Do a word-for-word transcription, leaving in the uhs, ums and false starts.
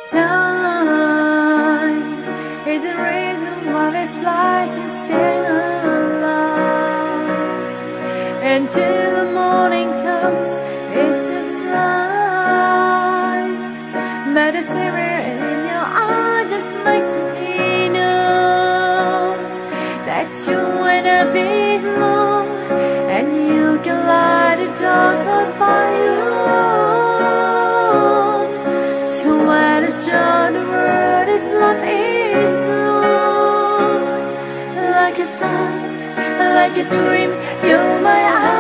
Time is the reason why we fly to stay alive. Until the morning comes, it's a strife. But the silver in your eye just makes me know that you wanna be alone, and you can light the dark out by your own. So when I show the world is love is long, like a sign, like a dream, you're my eyes.